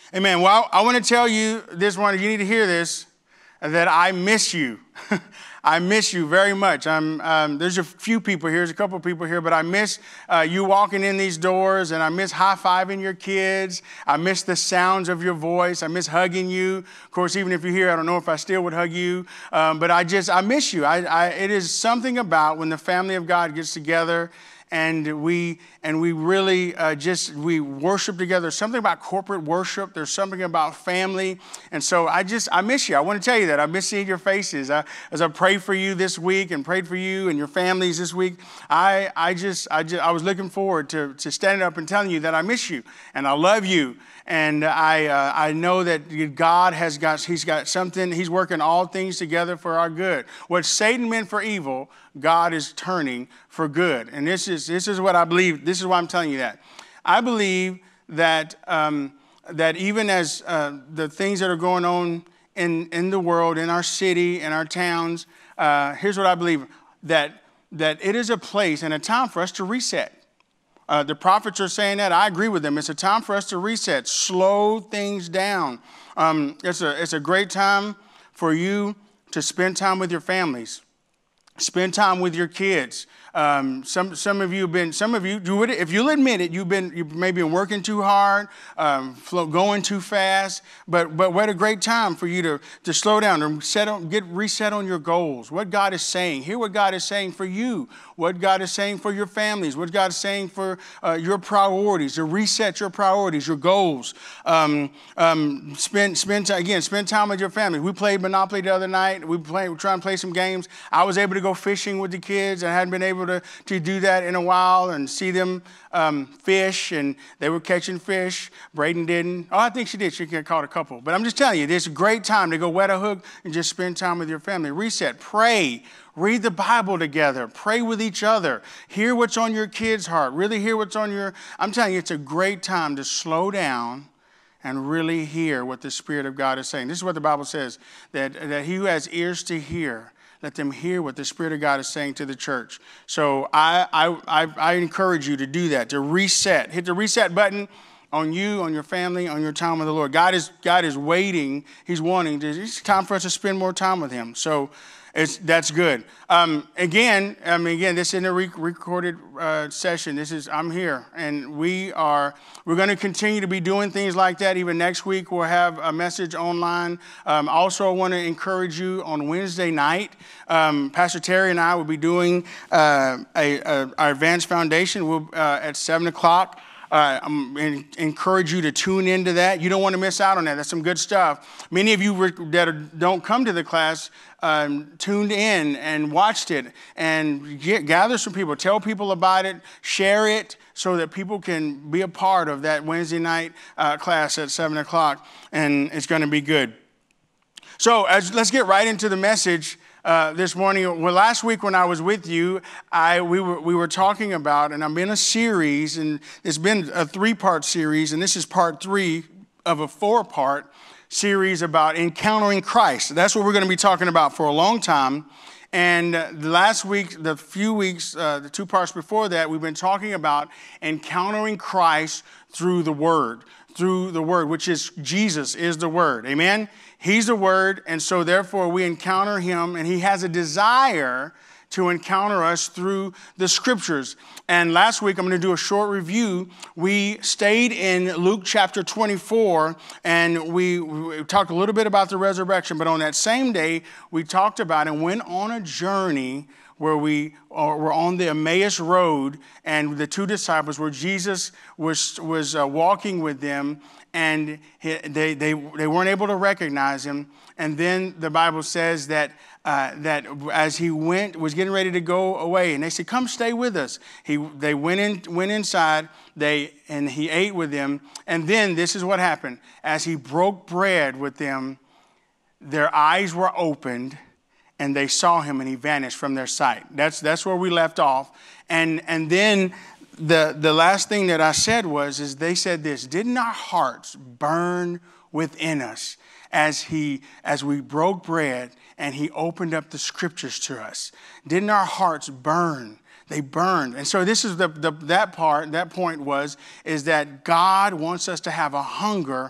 Amen. Well, I want to tell you this one. You need to hear this, that I miss you. I miss you very much. There's a few people here. There's a couple of people here, but I miss you walking in these doors, and I miss high-fiving your kids. I miss the sounds of your voice. I miss hugging you. Of course, even if you're here, I don't know if I still would hug you, but I miss you. It is something about when the family of God gets together and we really we worship together. Something about corporate worship. There's something about family. And so I miss you. I want to tell you that. I miss seeing your faces. As I prayed for you this week and prayed for you and your families this week, I was looking forward to standing up and telling you that I miss you and I love you. And I know that God He's got something. He's working all things together for our good. What Satan meant for evil, God is turning for good. And this is what I believe. This is why I'm telling you that. I believe that that even as the things that are going on in the world, in our city, in our towns, here's what I believe, that it is a place and a time for us to reset. The prophets are saying that. I agree with them. It's a time for us to reset, slow things down. It's a great time for you to spend time with your families, spend time with your kids. Some of you, if you'll admit it, you've maybe been working too hard, going too fast. But what a great time for you to slow down and get reset on your goals. What God is saying, hear what God is saying for you, what God is saying for your families, what God is saying for your priorities, to reset your priorities, your goals. Spend time with your family. We played Monopoly the other night. We're trying to play some games. I was able to go fishing with the kids. I hadn't been able to do that in a while and see them fish, and they were catching fish. Braden didn't. Oh, I think she did. She caught a couple. But I'm just telling you, this is a great time to go wet a hook and just spend time with your family. Reset. Pray. Read the Bible together. Pray with each other. Hear what's on your kid's heart. Really hear what's on your... I'm telling you, it's a great time to slow down and really hear what the Spirit of God is saying. This is what the Bible says, that he who has ears to hear, let them hear what the Spirit of God is saying to the church. So I encourage you to do that, to reset. Hit the reset button on you, on your family, on your time with the Lord. God is waiting. He's wanting. It's time for us to spend more time with Him. So that's good. Again, this isn't a recorded session. I'm here, and we're going to continue to be doing things like that. Even next week, we'll have a message online. Also, I want to encourage you on Wednesday night. Pastor Terry and I will be doing our Advanced Foundation at 7:00. I encourage you to tune into that. You don't want to miss out on that. That's some good stuff. Many of you that don't come to the class tuned in and watched it, and gather some people. Tell people about it. Share it so that people can be a part of that Wednesday night class at 7:00, and it's going to be good. So let's get right into the message. This morning, well, last week when I was with you, we were talking about, and I'm in a series, and it's been a 3-part series, and this is part 3 of a 4-part series about encountering Christ. That's what we're going to be talking about for a long time. And last week, the 2 parts before that, we've been talking about encountering Christ through the Word, which is Jesus is the Word. Amen? He's the Word, and so therefore we encounter Him, and He has a desire to encounter us through the Scriptures. And last week, I'm going to do a short review. We stayed in Luke chapter 24, and we talked a little bit about the resurrection, but on that same day, we talked about and went on a journey where we were on the Emmaus Road, and the 2 disciples, where Jesus was walking with them, and they weren't able to recognize Him. And then the Bible says that as He was getting ready to go away, and they said, "Come, stay with us." They went inside. And He ate with them. And then this is what happened: as He broke bread with them, their eyes were opened, and they saw Him, and He vanished from their sight. That's where we left off. And then the last thing that I said is they said this: didn't our hearts burn within us as we broke bread and He opened up the Scriptures to us? Didn't our hearts burn? They burned. And so this is that point is that God wants us to have a hunger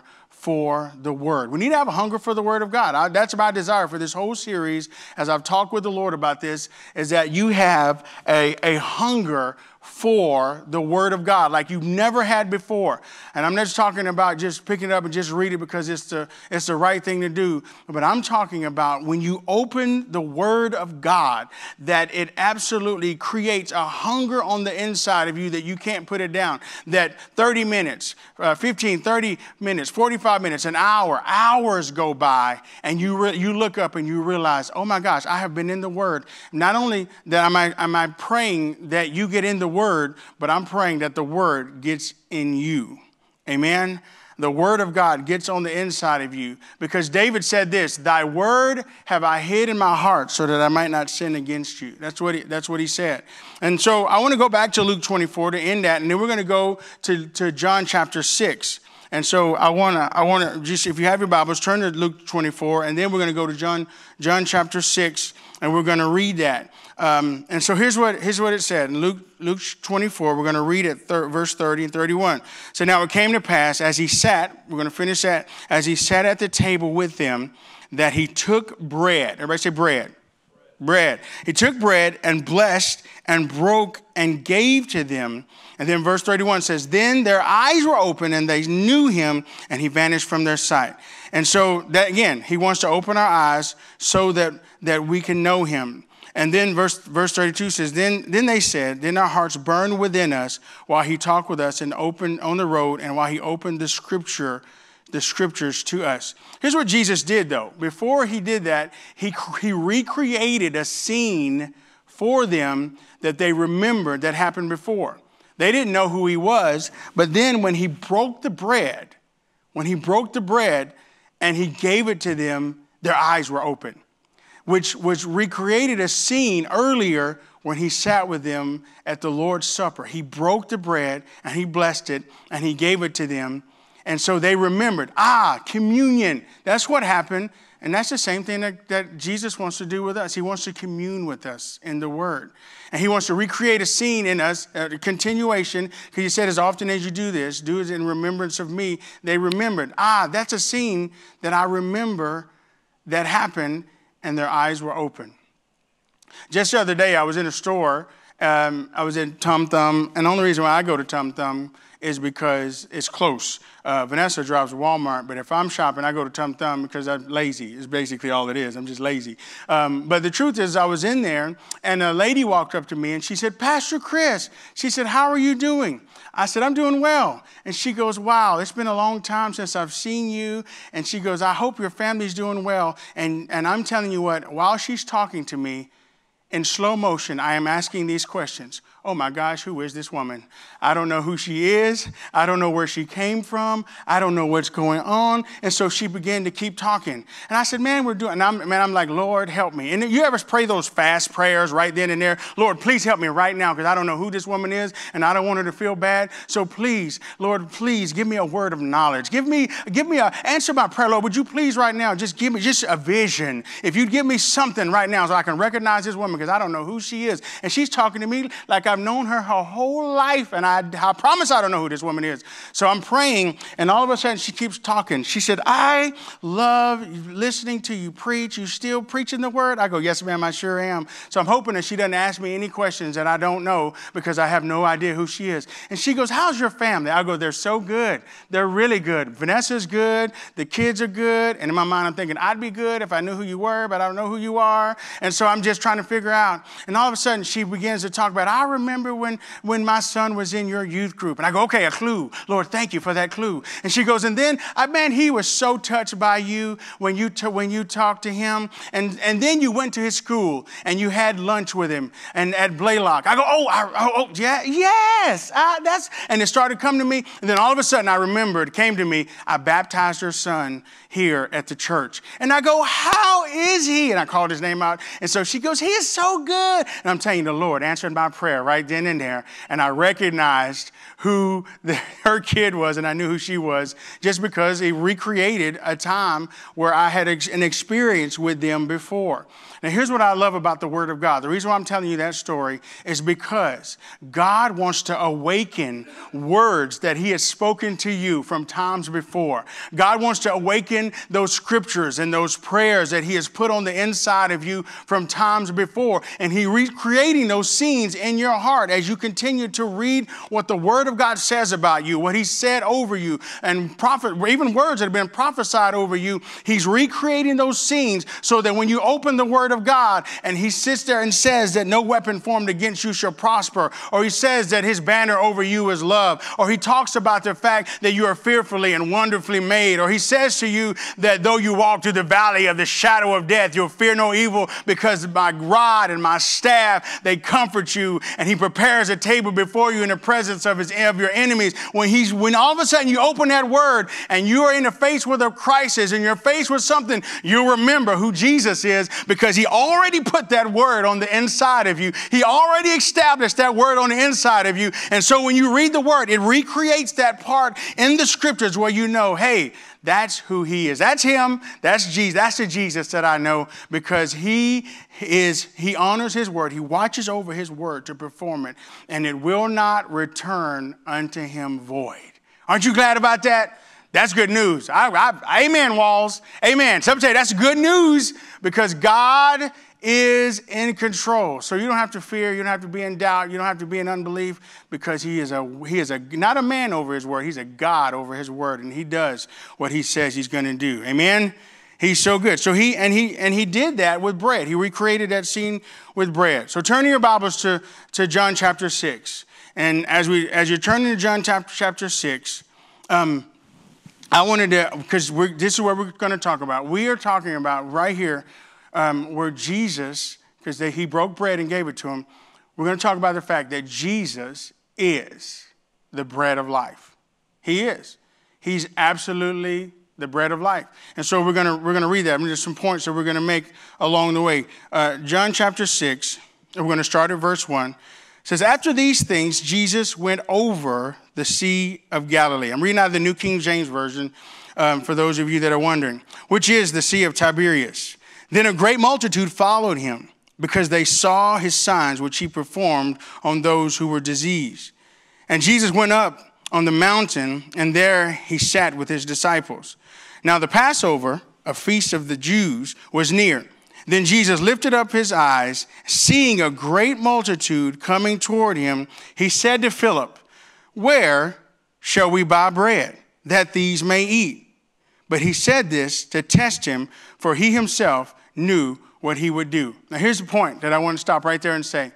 for the word. We need to have a hunger for the word of God. That's my desire for this whole series, as I've talked with the Lord about this, is that you have a hunger for the word of God like you've never had before. And I'm not just talking about just picking it up and just read it because it's the right thing to do. But I'm talking about when you open the word of God, that it absolutely creates a hunger on the inside of you that you can't put it down. That 30 minutes, 15, 30 minutes, 45 minutes, an hour, hours go by, and you look up and you realize, oh my gosh, I have been in the word. Not only that am I praying that you get in the word, but I'm praying that the word gets in you. Amen. The word of God gets on the inside of you, because David said this, thy word have I hid in my heart so that I might not sin against you. That's what he said. And so I want to go back to Luke 24 to end that. And then we're going to go to John chapter 6. And so I want to just, if you have your Bibles, turn to Luke 24, and then we're going to go to John chapter 6, and we're going to read that. And so here's what it said in Luke 24. We're going to read it, verse 30 and 31. So now it came to pass as he sat, we're going to finish that, as he sat at the table with them, that he took bread. Everybody say bread. Bread. He took bread and blessed and broke and gave to them. And then verse 31 says, then their eyes were open and they knew him, and he vanished from their sight. And so that, again, he wants to open our eyes so that we can know him. And then verse 32 says, then they said, then our hearts burned within us while he talked with us and opened on the road, and while he opened the scriptures to us. Here's what Jesus did, though. Before he did that, he recreated a scene for them that they remembered that happened before. They didn't know who he was, but then when he broke the bread and he gave it to them, their eyes were open, which recreated a scene earlier when he sat with them at the Lord's Supper. He broke the bread and he blessed it and he gave it to them. And so they remembered, communion. That's what happened. And that's the same thing that Jesus wants to do with us. He wants to commune with us in the word. And he wants to recreate a scene in us, a continuation, because he said, as often as you do this, do it in remembrance of me. They remembered, that's a scene that I remember that happened, and their eyes were open. Just the other day, I was in a store. I was in Tum Thum, and the only reason why I go to Tum Thum is because it's close. Vanessa drives to Walmart, but if I'm shopping, I go to Tum Thum because I'm lazy. It's basically all it is. I'm just lazy. But the truth is, I was in there, and a lady walked up to me, and she said, Pastor Chris, she said, how are you doing? I said, I'm doing well. And she goes, wow, it's been a long time since I've seen you. And she goes, I hope your family's doing well. And I'm telling you what, while she's talking to me, in slow motion, I am asking these questions. Oh my gosh, who is this woman? I don't know who she is. I don't know where she came from. I don't know what's going on. And so she began to keep talking. And I said, man, I'm like, Lord, help me. And you ever pray those fast prayers right then and there? Lord, please help me right now, because I don't know who this woman is and I don't want her to feel bad. So please, Lord, please give me a word of knowledge. Answer my prayer, Lord. Would you please right now just give me just a vision? If you'd give me something right now so I can recognize this woman, because I don't know who she is. And she's talking to me like I've known her whole life, and I promise I don't know who this woman is. So I'm praying, and all of a sudden she keeps talking. She said, I love listening to you preach. You still preaching the word? I go, yes, ma'am, I sure am. So I'm hoping that she doesn't ask me any questions that I don't know, because I have no idea who she is. And she goes, how's your family? I go, they're so good. They're really good. Vanessa's good. The kids are good. And in my mind, I'm thinking, I'd be good if I knew who you were, but I don't know who you are. And so I'm just trying to figure out. And all of a sudden, she begins to talk about, I remember when my son was in your youth group. And I go, okay, a clue. Lord, thank you for that clue. And she goes, and then, man, he was so touched by you when you talked to him. And then you went to his school and you had lunch with him and at Blaylock. I go, yes. And it started coming to me. And then all of a sudden, I remembered, it came to me, I baptized her son here at the church. And I go, how is he? And I called his name out. And so she goes, he is so good. And I'm telling you, the Lord answered my prayer right then and there. And I recognized who her kid was, and I knew who she was, just because he recreated a time where I had an experience with them before. Now, here's what I love about the Word of God. The reason why I'm telling you that story is because God wants to awaken words that He has spoken to you from times before. God wants to awaken those scriptures and those prayers that He has put on the inside of you from times before. And He recreating those scenes in your heart as you continue to read what the Word of God says about you, what He said over you, and even words that have been prophesied over you. He's recreating those scenes so that when you open the Word of God and He sits there and says that no weapon formed against you shall prosper, or He says that His banner over you is love, or He talks about the fact that you are fearfully and wonderfully made, or He says to you that though you walk through the valley of the shadow of death, you'll fear no evil because my rod and my staff, they comfort you, and He prepares a table before you in the presence of your enemies. When all of a sudden you open that Word and you are in the face with a crisis and you're faced with something, you'll remember who Jesus is, because He already put that Word on the inside of you. He already established that Word on the inside of you. And so when you read the Word, it recreates that part in the scriptures where you know, hey, that's who He is. That's Him. That's Jesus. That's the Jesus that I know, because He honors His Word. He watches over His Word to perform it, and it will not return unto Him void. Aren't you glad about that? That's good news. Amen, Walls. Amen. Some say that's good news, because God is in control. So you don't have to fear. You don't have to be in doubt. You don't have to be in unbelief, because He is not a man over His Word. He's a God over His Word, and He does what He says He's going to do. Amen. He's so good. So he did that with bread. He recreated that scene with bread. So turn your Bibles to John chapter 6. And as you're turning to John chapter 6, I wanted to, because this is what we're going to talk about. We are talking about right here where Jesus, because He broke bread and gave it to him, we're going to talk about the fact that Jesus is the bread of life. He is. He's absolutely the bread of life. And so we're going to read that. I mean, there's some points that we're going to make along the way. John chapter 6, we're going to start at verse 1. It says, after these things, Jesus went over the Sea of Galilee. I'm reading out of the New King James Version for those of you that are wondering, which is the Sea of Tiberias. Then a great multitude followed Him, because they saw His signs which He performed on those who were diseased. And Jesus went up on the mountain, and there He sat with His disciples. Now the Passover, a feast of the Jews, was near. Then Jesus lifted up His eyes, seeing a great multitude coming toward Him. He said to Philip, where shall we buy bread, that these may eat? But He said this to test Him, for He Himself knew what He would do. Now here's the point that I want to stop right there and say.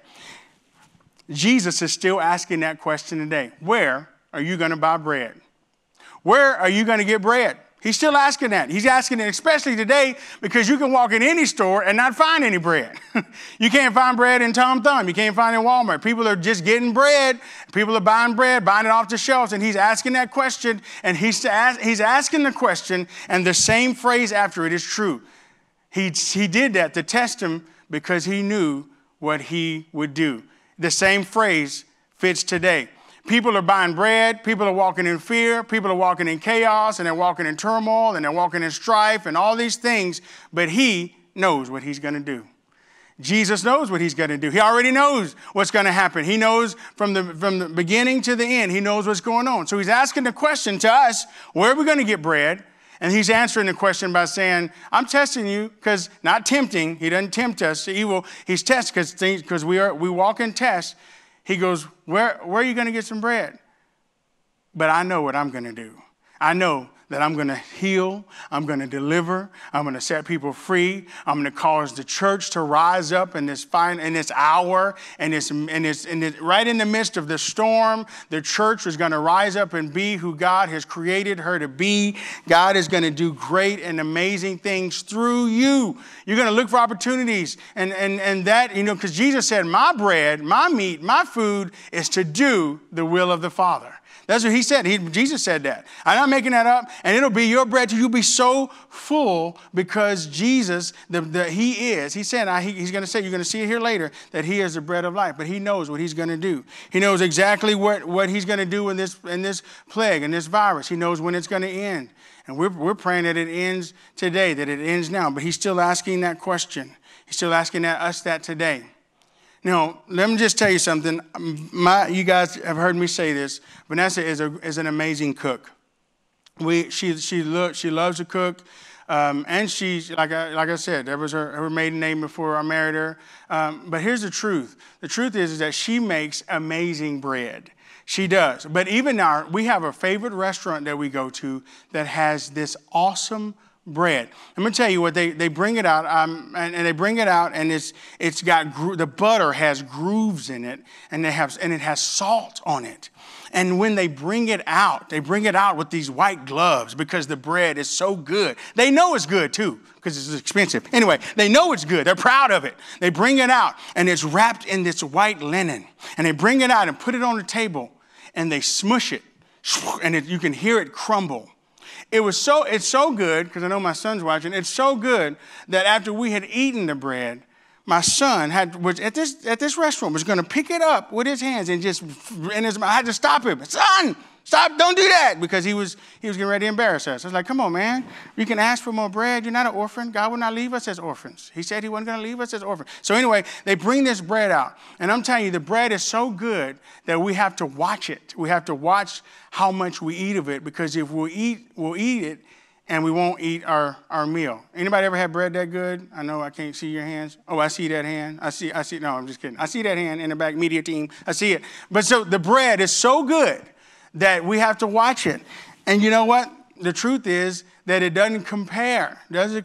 Jesus is still asking that question today. Where are you going to buy bread? Where are you going to get bread? He's still asking that. He's asking it especially today, because you can walk in any store and not find any bread. You can't find bread in Tom Thumb. You can't find it in Walmart. People are just getting bread. People are buying bread, buying it off the shelves. And He's asking that question. And he's asking the question, and the same phrase after it is true. He did that to test Him, because He knew what He would do. The same phrase fits today. People are buying bread. People are walking in fear. People are walking in chaos, and they're walking in turmoil, and they're walking in strife and all these things. But He knows what He's going to do. Jesus knows what He's going to do. He already knows what's going to happen. He knows from the beginning to the end. He knows what's going on. So He's asking the question to us, where are we going to get bread? And He's answering the question by saying, I'm testing you, because not tempting. He doesn't tempt us to evil. He's testing because we walk in tests. He goes, where are you going to get some bread? But I know what I'm going to do. I know that I'm going to heal. I'm going to deliver. I'm going to set people free. I'm going to cause the church to rise up in this hour, and right in the midst of the storm. The church is going to rise up and be who God has created her to be. God is going to do great and amazing things through you. You're going to look for opportunities, and that, because Jesus said, my bread, my meat, my food is to do the will of the Father. That's what he said. Jesus said that. I'm not making that up. And it'll be your bread till you'll be so full because Jesus, he is. He said, he's going to say, you're going to see it here later, that he is the bread of life. But he knows what he's going to do. He knows exactly what he's going to do in this plague, in this virus. He knows when it's going to end. And we're praying that it ends today, that it ends now. But he's still asking that question. He's still asking us that today. Now, let me just tell you something. You guys have heard me say this. Vanessa is an amazing cook. She loves to cook, and she's like I said, that was her maiden name before I married her. But here's the truth. The truth is that she makes amazing bread. She does. But even now, we have a favorite restaurant that we go to that has this awesome bread. I'm going to tell you what they bring it out, and they bring it out, and it's got the butter has grooves in it, and it has salt on it. And when they bring it out with these white gloves because the bread is so good. They know it's good too because it's expensive. Anyway, they know it's good. They're proud of it. They bring it out, and it's wrapped in this white linen, and they bring it out and put it on the table, and they smush it, and you can hear it crumble. It's so good, because I know my son's watching, it's so good that after we had eaten the bread, my son was at this restaurant, was going to pick it up with his hands and I had to stop him. Son, stop, don't do that, because he was getting ready to embarrass us. I was like, come on, man, you can ask for more bread. You're not an orphan. God will not leave us as orphans. He said he wasn't going to leave us as orphans. So anyway, they bring this bread out, and I'm telling you, the bread is so good that we have to watch it. We have to watch how much we eat of it, because if we'll eat it, and we won't eat our meal. Anybody ever had bread that good? I know I can't see your hands. Oh, I see that hand. I see. No, I'm just kidding. I see that hand in the back, media team. I see it. But so the bread is so good that we have to watch it. And you know what? The truth is that it doesn't compare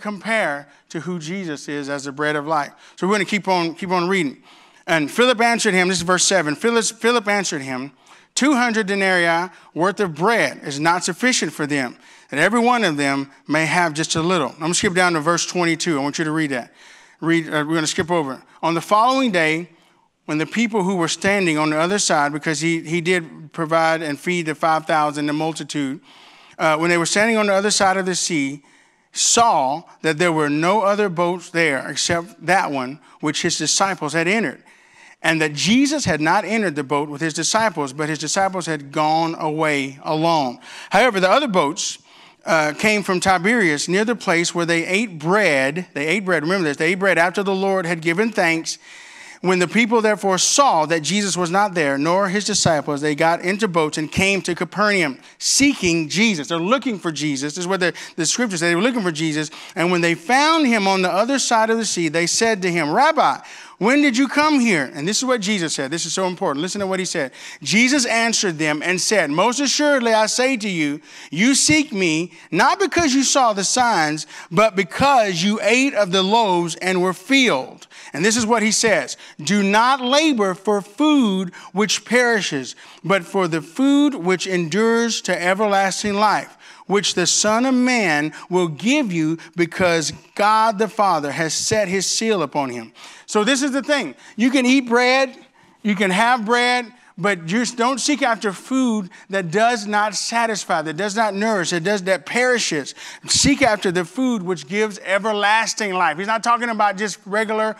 to who Jesus is as the bread of life. So we're going to keep on reading. And Philip answered him, this is verse 7. Philip answered him, 200 denarii worth of bread is not sufficient for them, that every one of them may have just a little. I'm going to skip down to verse 22. I want you to read that. We're going to skip over it. On the following day, when the people who were standing on the other side, because he did provide and feed the 5,000, the multitude, when they were standing on the other side of the sea, saw that there were no other boats there except that one which his disciples had entered, and that Jesus had not entered the boat with his disciples, but his disciples had gone away alone. However, the other boats came from Tiberias, near the place where they ate bread. Remember this. They ate bread after the Lord had given thanks. When the people therefore saw that Jesus was not there, nor his disciples, they got into boats and came to Capernaum, seeking Jesus. They're looking for Jesus. This is what the scriptures say. They were looking for Jesus. And when they found him on the other side of the sea, they said to him, Rabbi, when did you come here? And this is what Jesus said. This is so important. Listen to what he said. Jesus answered them and said, most assuredly I say to you, you seek me, not because you saw the signs, but because you ate of the loaves and were filled. And this is what he says. Do not labor for food which perishes, but for the food which endures to everlasting life, which the Son of Man will give you, because God the Father has set his seal upon him. So this is the thing. You can eat bread, you can have bread, but just don't seek after food that does not satisfy, that does not nourish, that perishes. Seek after the food which gives everlasting life. He's not talking about just regular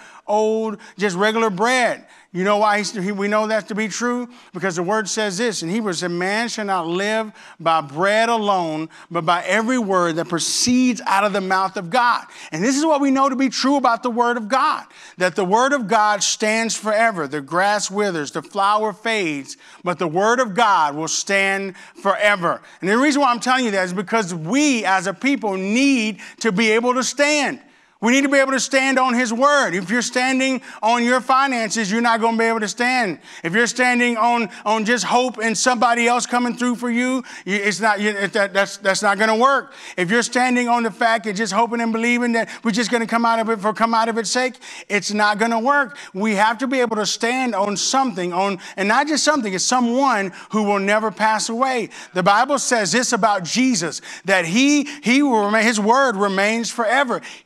bread. You know why we know that to be true? Because the word says this in Hebrews, a man shall not live by bread alone, but by every word that proceeds out of the mouth of God. And this is what we know to be true about the word of God, that the word of God stands forever. The grass withers, the flower fades, but the word of God will stand forever. And the reason why I'm telling you that is because we as a people need to be able to stand. We need to be able to stand on his word. If you're standing on your finances, you're not going to be able to stand. If you're standing on just hope and somebody else coming through for you, that's not going to work. If you're standing on the fact and just hoping and believing that we're just going to come out of its sake, it's not going to work. We have to be able to stand on something, and not just something, it's someone who will never pass away. The Bible says this about Jesus, that he will remain, his word remains forever. He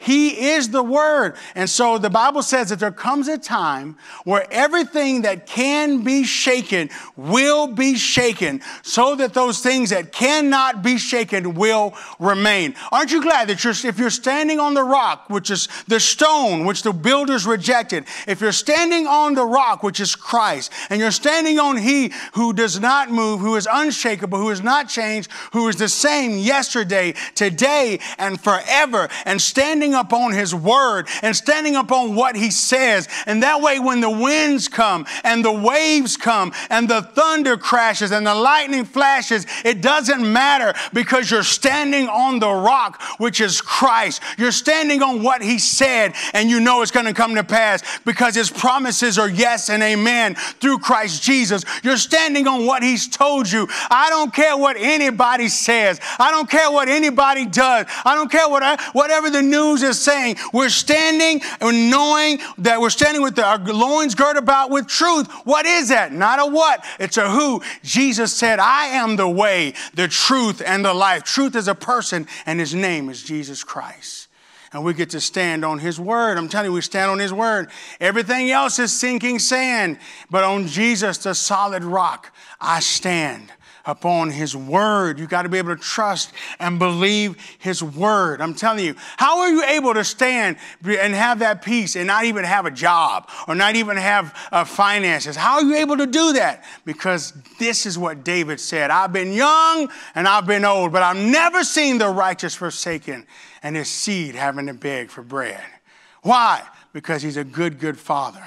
is the Word. And so the Bible says that there comes a time where everything that can be shaken will be shaken, so that those things that cannot be shaken will remain. Aren't you glad that if you're standing on the rock, which is the stone which the builders rejected, if you're standing on the rock, which is Christ, and you're standing on He who does not move, who is unshakable, who is not changed, who is the same yesterday, today, and forever, and standing upon His Word and standing upon what He says. And that way, when the winds come and the waves come and the thunder crashes and the lightning flashes, it doesn't matter, because you're standing on the rock, which is Christ. You're standing on what He said, and you know it's going to come to pass, because His promises are yes and amen through Christ Jesus. You're standing on what He's told you. I don't care what anybody says. I don't care what anybody does. I don't care whatever the news is saying. We're standing and knowing that we're standing with our loins girded about with truth. What is that? Not a what. It's a who. Jesus said, I am the way, the truth, and the life. Truth is a person, and His name is Jesus Christ. And we get to stand on His Word. I'm telling you, we stand on His Word. Everything else is sinking sand. But on Jesus, the solid rock, I stand upon His Word. You got to be able to trust and believe His Word. I'm telling you, how are you able to stand and have that peace and not even have a job or not even have finances? How are you able to do that? Because this is what David said. I've been young and I've been old, but I've never seen the righteous forsaken and his seed having to beg for bread. Why? Because He's a good, good Father.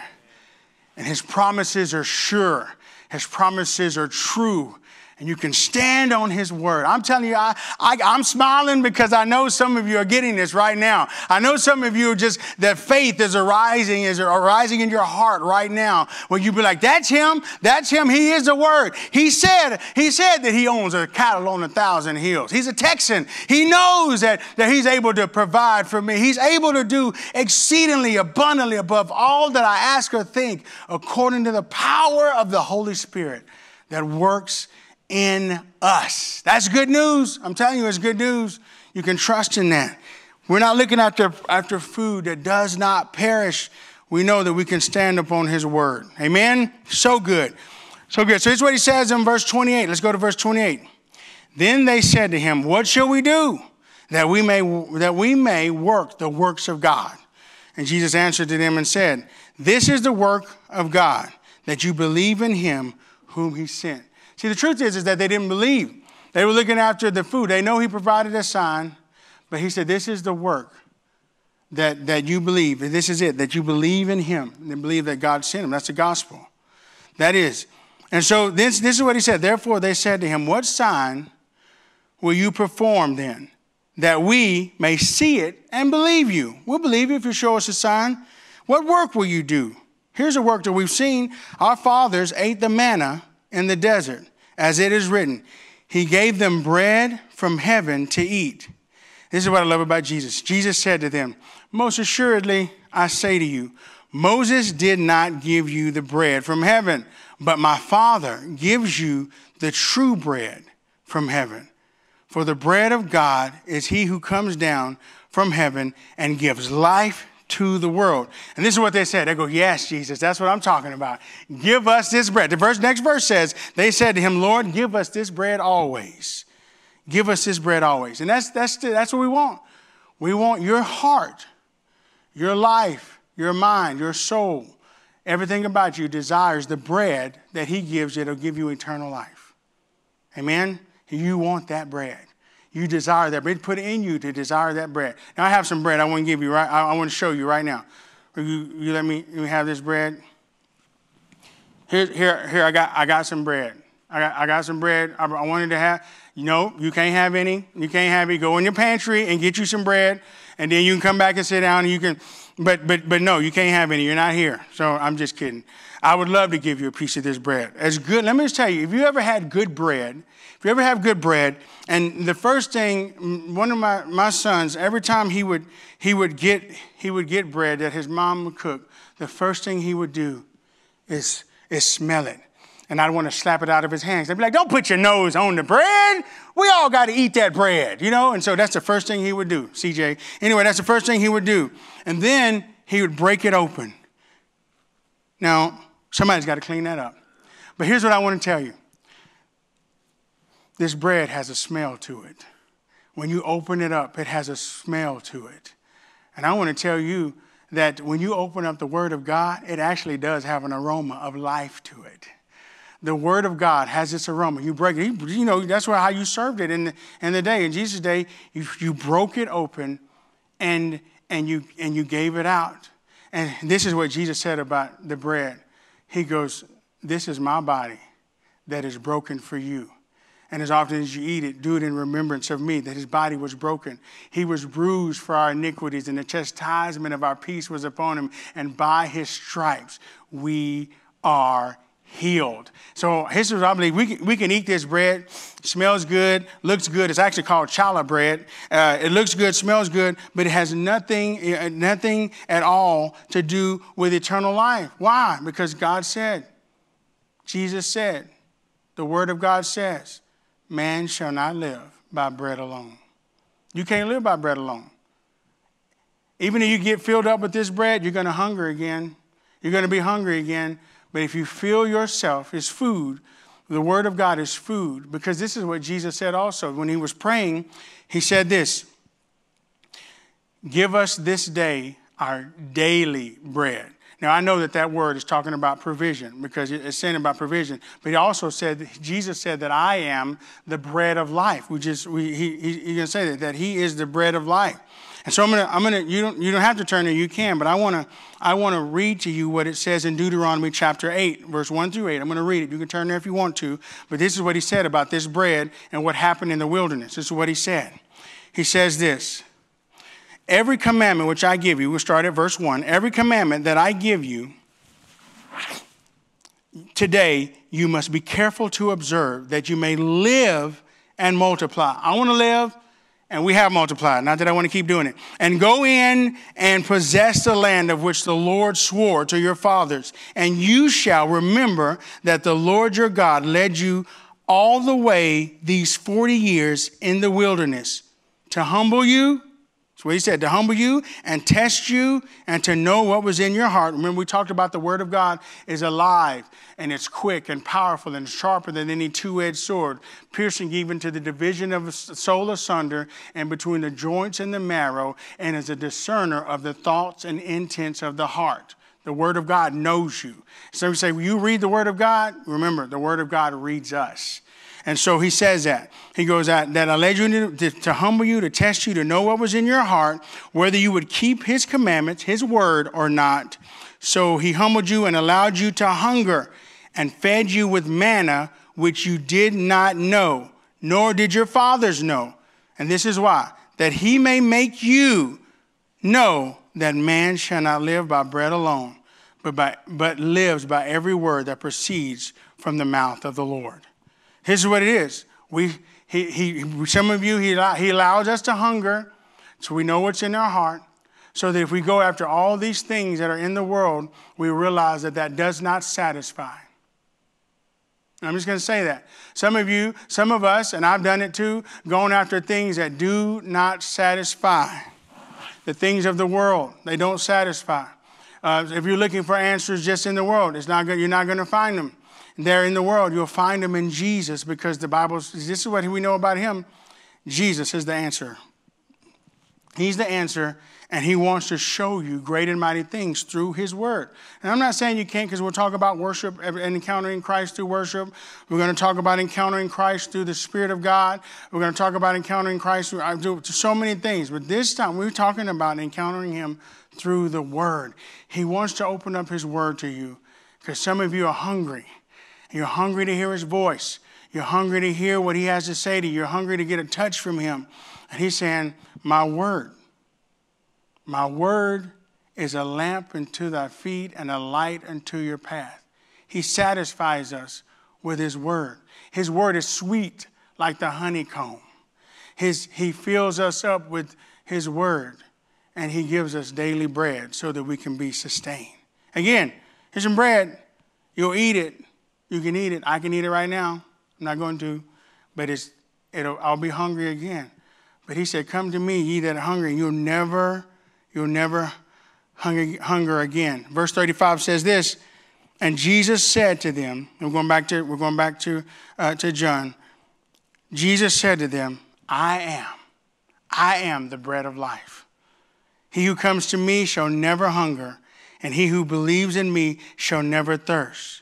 And His promises are sure. His promises are true. And you can stand on His Word. I'm telling you, I'm smiling because I know some of you are getting this right now. I know some of you that faith is arising in your heart right now. When you be like, that's Him, He is the Word. He said that He owns a cattle on 1,000 hills. He's a Texan. He knows that He's able to provide for me. He's able to do exceedingly abundantly above all that I ask or think, according to the power of the Holy Spirit that works in us. That's good news. I'm telling you, it's good news. You can trust in that. We're not looking after food that does not perish. We know that we can stand upon His Word. Amen? So good. So good. So here's what He says in verse 28. Let's go to verse 28. Then they said to Him, what shall we do that we may work the works of God? And Jesus answered to them and said, this is the work of God, that you believe in Him whom He sent. See, the truth is that they didn't believe. They were looking after the food. They know He provided a sign, but He said, this is the work that you believe. This is it, that you believe in Him and believe that God sent Him. That's the gospel. That is. And so this is what He said. Therefore, they said to Him, what sign will you perform then, that we may see it and believe you? We'll believe you if you show us a sign. What work will you do? Here's a work that we've seen. Our fathers ate the manna in the desert, as it is written, He gave them bread from heaven to eat. This is what I love about Jesus. Jesus said to them, most assuredly, I say to you, Moses did not give you the bread from heaven, but my Father gives you the true bread from heaven. For the bread of God is He who comes down from heaven and gives life to the world. And this is what they said. They go, yes, Jesus, that's what I'm talking about. Give us this bread. The next verse says, they said to Him, Lord, give us this bread always. Give us this bread always. And that's what we want. We want your heart, your life, your mind, your soul. Everything about you desires the bread that He gives you. It'll give you eternal life. Amen? You want that bread. You desire that bread. Put it in you to desire that bread. Now, I have some bread I want to give you right. I want to show you right now. You let me have this bread. Here. I got some bread. I got some bread. I wanted to have. No, you can't have any. You can't have it. Go in your pantry and get you some bread, and then you can come back and sit down. And you can. But no, you can't have any. You're not here. So I'm just kidding. I would love to give you a piece of this bread. It's good. Let me just tell you, if you ever had good bread, if you ever have good bread, and the first thing, one of my sons, every time he would get bread that his mom would cook, the first thing he would do is smell it. And I'd want to slap it out of his hands. I'd be like, don't put your nose on the bread. We all got to eat that bread, you know? And so that's the first thing he would do, CJ. Anyway, that's the first thing he would do. And then he would break it open. Now, somebody's got to clean that up. But here's what I want to tell you. This bread has a smell to it. When you open it up, it has a smell to it. And I want to tell you that when you open up the Word of God, it actually does have an aroma of life to it. The Word of God has its aroma. You break it. You know, that's how you served it in the day. In Jesus' day, you broke it open and you gave it out. And this is what Jesus said about the bread. He goes, this is my body that is broken for you. And as often as you eat it, do it in remembrance of me, that his body was broken. He was bruised for our iniquities, and the chastisement of our peace was upon him. And by his stripes, we are healed. So here's what I believe. We can eat this bread. Smells good, looks good. It's actually called challah bread. It looks good, smells good, but it has nothing at all to do with eternal life. Why? Because God said, Jesus said, the Word of God says, man shall not live by bread alone. You can't live by bread alone. Even if you get filled up with this bread, you're going to hunger again. You're going to be hungry again. But if you fill yourself as food, the Word of God is food. Because this is what Jesus said also. When he was praying, he said this, give us this day our daily bread. Now, I know that word is talking about provision because it's saying about provision. But he also said, Jesus said that I am the bread of life. He's going to say that he is the bread of life. And so you don't have to turn there, you can, but I want to read to you what it says in Deuteronomy chapter 8, verse 1 through 8. I'm going to read it. You can turn there if you want to. But this is what he said about this bread and what happened in the wilderness. This is what he said. He says this. Every commandment which I give you, we'll start at verse 1. Every commandment that I give you today, you must be careful to observe that you may live and multiply. I want to live, and we have multiplied. Not that I want to keep doing it. And go in and possess the land of which the Lord swore to your fathers. And you shall remember that the Lord your God led you all the way these 40 years in the wilderness to humble you. That's what he said, to humble you and test you and to know what was in your heart. Remember, we talked about the Word of God is alive and it's quick and powerful and sharper than any two-edged sword, piercing even to the division of the soul asunder and between the joints and the marrow, and is a discerner of the thoughts and intents of the heart. The Word of God knows you. So we say, well, you read the Word of God? Remember, the Word of God reads us. And so he says that. He goes out, that I led you to humble you, to test you, to know what was in your heart, whether you would keep his commandments, his word, or not. So he humbled you and allowed you to hunger and fed you with manna, which you did not know, nor did your fathers know. And this is why, that he may make you know that man shall not live by bread alone, but lives by every word that proceeds from the mouth of the Lord. Here's what it is. Some of you, he allows us to hunger so we know what's in our heart, so that if we go after all these things that are in the world, we realize that does not satisfy. And I'm just going to say that. Some of us, and I've done it too, going after things that do not satisfy. The things of the world, they don't satisfy. If you're looking for answers just in the world, you're not going to find them. There in the world, you'll find them in Jesus, because the Bible, this is what we know about him. Jesus is the answer. He's the answer, and he wants to show you great and mighty things through his word. And I'm not saying you can't, because we'll talk about worship and encountering Christ through worship. We're going to talk about encountering Christ through the Spirit of God. We're going to talk about encountering Christ through so many things. But this time, we're talking about encountering him through the word. He wants to open up his word to you, because some of you are hungry. You're hungry to hear his voice. You're hungry to hear what he has to say to you. You're hungry to get a touch from him. And he's saying, my word is a lamp unto thy feet and a light unto your path. He satisfies us with his word. His word is sweet like the honeycomb. He fills us up with his word, and he gives us daily bread so that we can be sustained. Again, here's some bread. You'll eat it. You can eat it. I can eat it right now. I'm not going to, but it's I'll be hungry again. But he said, come to me, ye that are hungry, and you'll never hunger again. Verse 35 says this, and Jesus said to them, and we're going back to John. Jesus said to them, I am the bread of life. He who comes to me shall never hunger, and he who believes in me shall never thirst.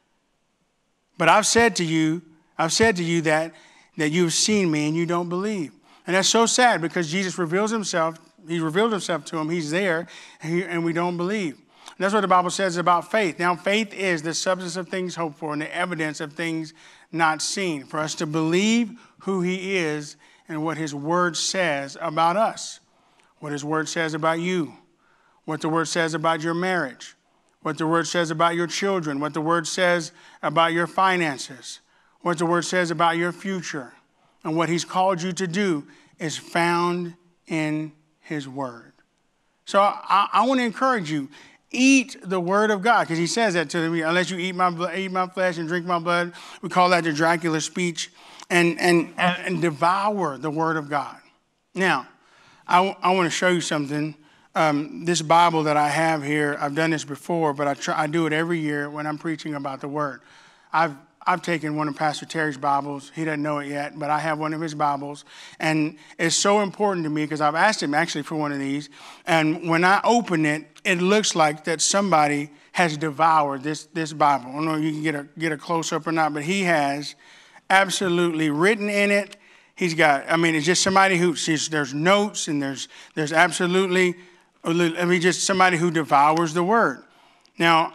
But I've said to you that you've seen me and you don't believe. And that's so sad because Jesus reveals himself. He revealed himself to him. He's there, and we don't believe. And that's what the Bible says about faith. Now, faith is the substance of things hoped for and the evidence of things not seen. For us to believe who he is and what his word says about us, what his word says about you, what the word says about your marriage, what the word says about your children, what the word says about your finances, what the word says about your future, and what he's called you to do is found in his word. So I want to encourage you, eat the word of God, because he says that to me, unless you eat my flesh and drink my blood. We call that the Dracula speech, and devour the word of God. Now, I want to show you something. This Bible that I have here, I've done this before, but I do it every year when I'm preaching about the word. I've taken one of Pastor Terry's Bibles. He doesn't know it yet, but I have one of his Bibles. And it's so important to me because I've asked him actually for one of these. And when I open it, it looks like that somebody has devoured this Bible. I don't know if you can get a close-up or not, but he has absolutely written in it. He's got, it's just somebody there's notes and there's absolutely, just somebody who devours the word. Now,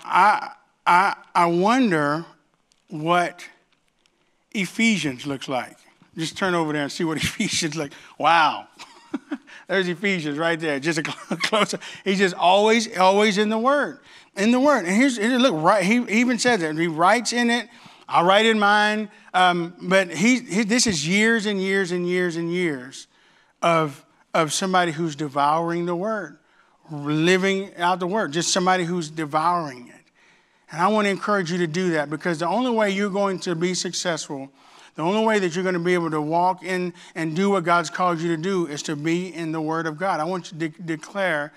I wonder what Ephesians looks like. Just turn over there and see what Ephesians like. Wow. There's Ephesians right there. Just a closer. He's just always in the word. In the word. And here's look, right. He even says that. He writes in it. I write in mine. But this is years and years and years and years of somebody who's devouring the word, living out the word, just somebody who's devouring it. And I want to encourage you to do that because the only way you're going to be successful, the only way that you're going to be able to walk in and do what God's called you to do is to be in the Word of God. I want to declare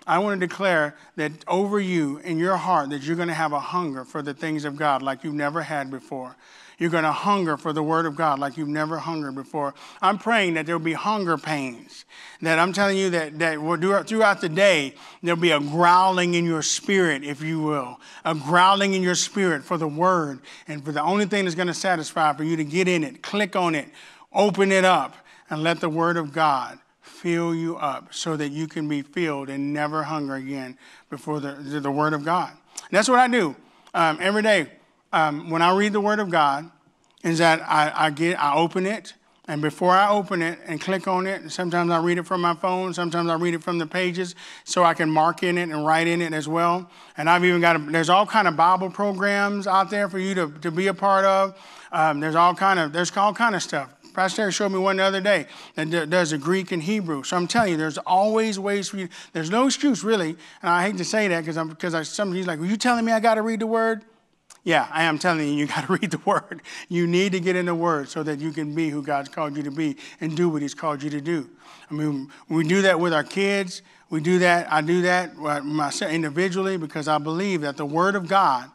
that over you in your heart that you're going to have a hunger for the things of God like you've never had before. You're going to hunger for the word of God like you've never hungered before. I'm praying that there'll be hunger pains. That I'm telling you that throughout the day, there'll be a growling in your spirit, if you will. A growling in your spirit for the word. And for the only thing that's going to satisfy for you to get in it, click on it, open it up, and let the word of God fill you up so that you can be filled and never hunger again before the word of God. And that's what I do every day. When I read the word of God, is that I open it, and before I open it and click on it, sometimes I read it from my phone, sometimes I read it from the pages, so I can mark in it and write in it as well. And I've even there's all kind of Bible programs out there for you to be a part of. There's all kind of stuff. Pastor Terry showed me one the other day that does the Greek and Hebrew. So I'm telling you, there's always ways for you. There's no excuse, really. And I hate to say that because somebody's like, "Were you telling me I got to read the word?" Yeah, I am telling you, you got to read the word. You need to get in the word so that you can be who God's called you to be and do what he's called you to do. We do that with our kids. I do that myself individually because I believe that the word of God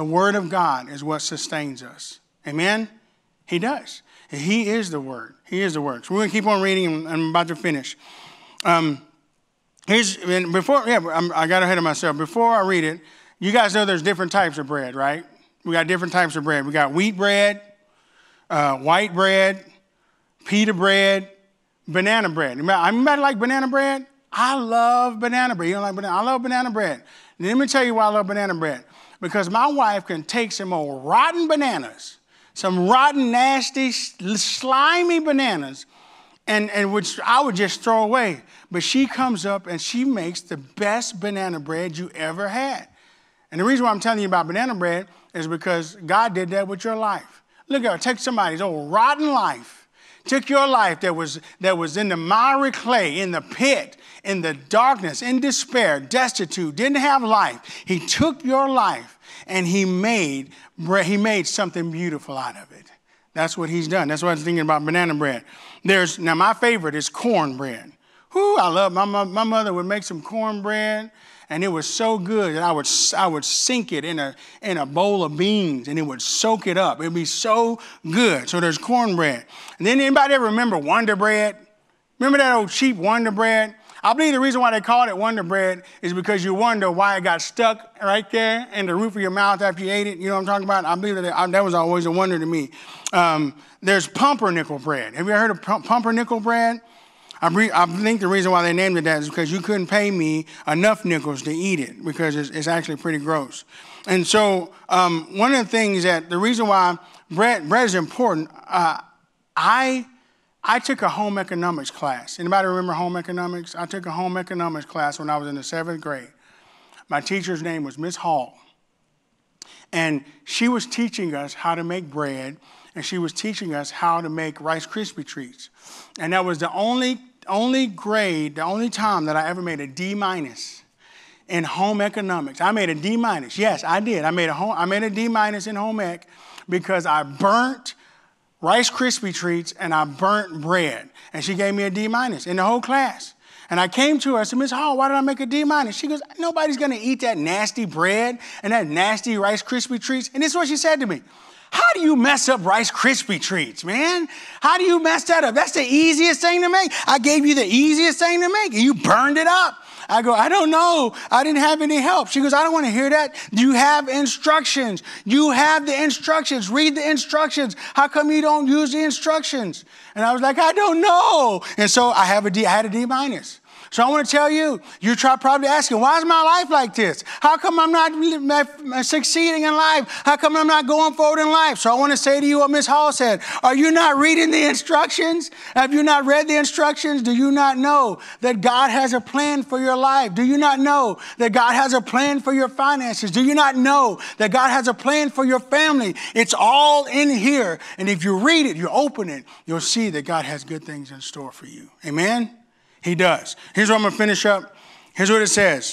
is what sustains us. Amen? He does. He is the word. He is the word. So we're going to keep on reading, and I'm about to finish. I got ahead of myself. Before I read it, you guys know there's different types of bread, right? We got different types of bread. We got wheat bread, white bread, pita bread, banana bread. Anybody like banana bread? I love banana bread. You don't like banana? I love banana bread. Let me tell you why I love banana bread. Because my wife can take some old rotten bananas, some rotten, nasty, slimy bananas, and which I would just throw away. But she comes up and she makes the best banana bread you ever had. And the reason why I'm telling you about banana bread is because God did that with your life. Look at it. Take somebody's old rotten life. Took your life that was in the miry clay, in the pit, in the darkness, in despair, destitute, didn't have life. He took your life and he made something beautiful out of it. That's what he's done. That's what I was thinking about banana bread. Now my favorite is cornbread. Whoo, I love, my mother would make some cornbread, and it was so good that I would sink it in a bowl of beans, and it would soak it up. It would be so good. So there's cornbread. And then anybody ever remember Wonder Bread? Remember that old cheap Wonder Bread? I believe the reason why they called it Wonder Bread is because you wonder why it got stuck right there in the roof of your mouth after you ate it. You know what I'm talking about? I believe that was always a wonder to me. There's pumpernickel bread. Have you ever heard of pumpernickel bread? I think the reason why they named it that is because you couldn't pay me enough nickels to eat it, because it's actually pretty gross. And so one of the things that the reason why bread is important, I took a home economics class. Anybody remember home economics? I took a home economics class when I was in the 7th grade. My teacher's name was Miss Hall. And she was teaching us how to make bread, and she was teaching us how to make Rice Krispie treats. And that was the only time that I ever made a D- in home economics. I made a D-. Yes, I did. I made a D- in home ec because I burnt Rice Krispie treats and I burnt bread. And she gave me a D- in the whole class. And I came to her, I said, Miss Hall, why did I make a D-? She goes, nobody's going to eat that nasty bread and that nasty Rice Krispie treats. And this is what she said to me. How do you mess up Rice Krispie treats, man? How do you mess that up? That's the easiest thing to make. I gave you the easiest thing to make, and you burned it up. I go, I don't know. I didn't have any help. She goes, I don't want to hear that. You have instructions. You have the instructions. Read the instructions. How come you don't use the instructions? And I was like, I don't know. And so I had a D-. So I want to tell you, you're probably asking, why is my life like this? How come I'm not succeeding in life? How come I'm not going forward in life? So I want to say to you what Ms. Hall said. Are you not reading the instructions? Have you not read the instructions? Do you not know that God has a plan for your life? Do you not know that God has a plan for your finances? Do you not know that God has a plan for your family? It's all in here. And if you read it, you open it, you'll see that God has good things in store for you. Amen? He does. Here's what I'm going to finish up. Here's what it says.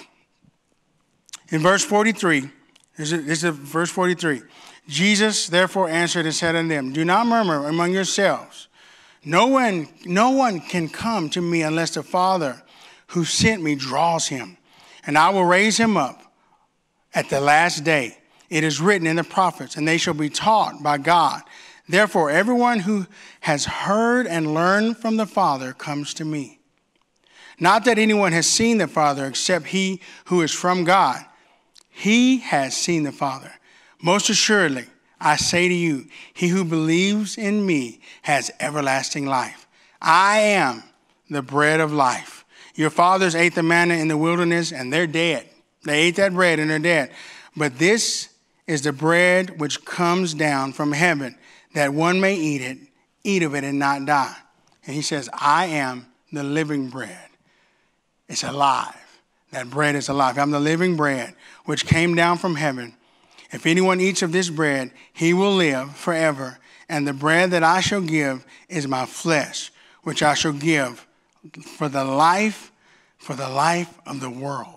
In verse 43, this is verse 43. Jesus therefore answered and said unto them, do not murmur among yourselves. No one can come to me unless the Father who sent me draws him, and I will raise him up at the last day. It is written in the prophets, and they shall be taught by God. Therefore, everyone who has heard and learned from the Father comes to me. Not that anyone has seen the Father except he who is from God. He has seen the Father. Most assuredly, I say to you, he who believes in me has everlasting life. I am the bread of life. Your fathers ate the manna in the wilderness, and they're dead. They ate that bread, and they're dead. But this is the bread which comes down from heaven, that one may eat of it and not die. And he says, I am the living bread. It's alive. That bread is alive. I'm the living bread which came down from heaven. If anyone eats of this bread, he will live forever. And the bread that I shall give is my flesh, which I shall give for the life of the world.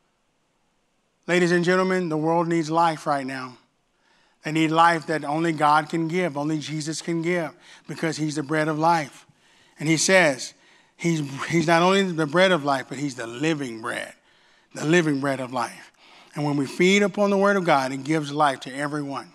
Ladies and gentlemen, the world needs life right now. They need life that only God can give, only Jesus can give, because he's the bread of life. And he says, he's not only the bread of life, but he's the living bread of life. And when we feed upon the word of God, it gives life to everyone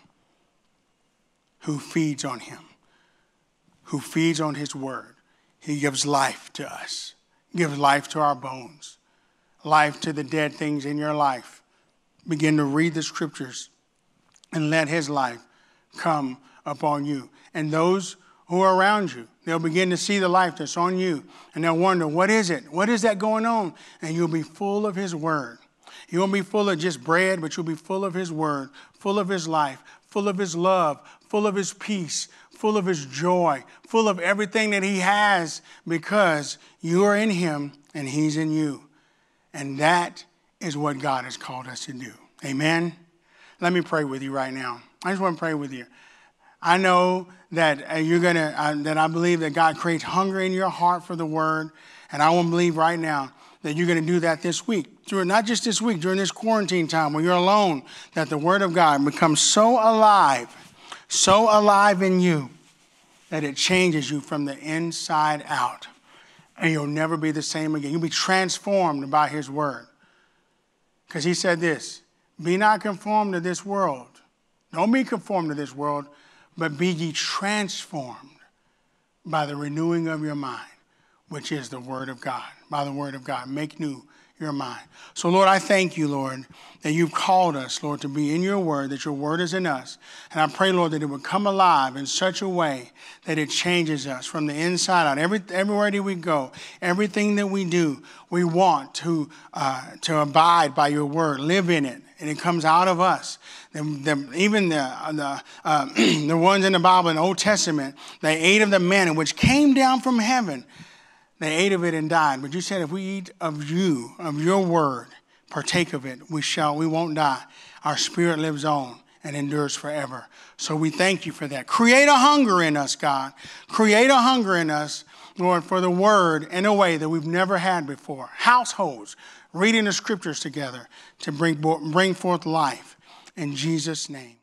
who feeds on him, who feeds on his word. He gives life to us, gives life to our bones, life to the dead things in your life. Begin to read the scriptures and let his life come upon you. And those who are around you, they'll begin to see the life that's on you. And they'll wonder, what is it? What is that going on? And you'll be full of his word. You won't be full of just bread, but you'll be full of his word, full of his life, full of his love, full of his peace, full of his joy, full of everything that he has, because you are in him and he's in you. And that is what God has called us to do. Amen. Let me pray with you right now. I just want to pray with you. I know that that I believe that God creates hunger in your heart for the word. And I want to believe right now that you're going to do that this week. Not just this week, during this quarantine time when you're alone, that the word of God becomes so alive, so alive in you that it changes you from the inside out. And you'll never be the same again. You'll be transformed by his word. Because he said this, be not conformed to this world. Don't be conformed to this world, but be ye transformed by the renewing of your mind, which is the word of God. By the word of God, make new your mind. So, Lord, I thank you, Lord, that you've called us, Lord, to be in your word, that your word is in us. And I pray, Lord, that it would come alive in such a way that it changes us from the inside out. Everywhere that we go, everything that we do, we want to abide by your word, live in it, and it comes out of us. Even the ones in the Bible, in the Old Testament, they ate of the manna, which came down from heaven. They ate of it and died. But you said if we eat of you, of your word, partake of it, we won't die. Our spirit lives on and endures forever. So we thank you for that. Create a hunger in us, God. Create a hunger in us, Lord, for the word in a way that we've never had before. Households, reading the scriptures together to bring forth life. In Jesus' name.